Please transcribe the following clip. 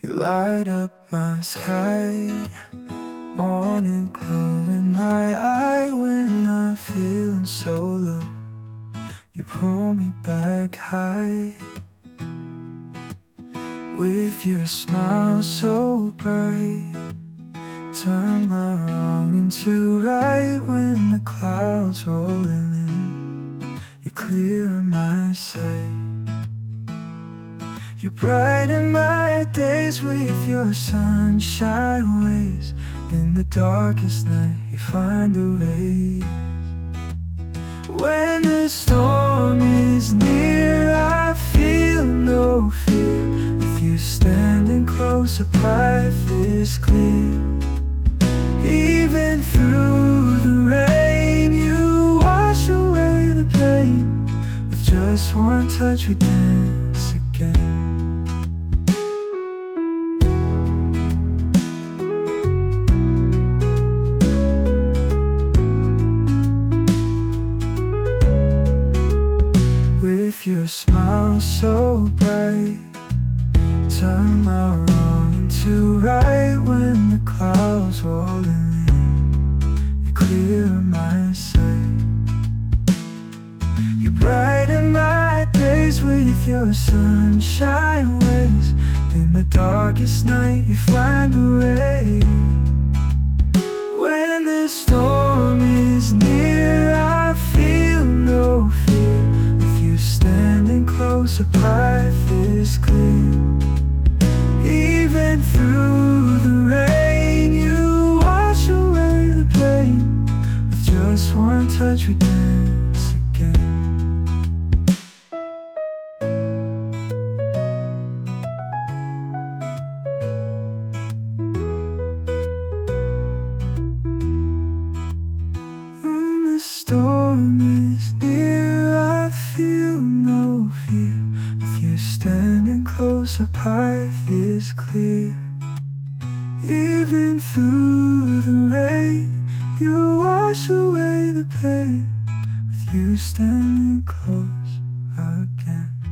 You light up my sky, morning glow in my eye when I'm feeling so low. You pull me back high with your smile so bright. Turn my wrong into right when the clouds rolling in. You clear my sight. You brighten my days with your sunshine ways. In the darkest night you find a ray. When the storm is near I feel no fear. With you standing close a path is clear. Even through the rain you wash away the pain. With just one touch we dance again. With your smile so bright, turn my wrong into right when the clouds rolling in. You clear my sight. You brighten my days with your sunshine ways. In the darkest night you find a ray. When the storm is near I feel no fear. Standing close, a path is clear. Even through the rain, you wash away the pain. With just one touch, we dance again. When the storm is near, I feel no fear. With you standing close, our path is clear. Even through the rain, you wash away the pain. With you standing close again.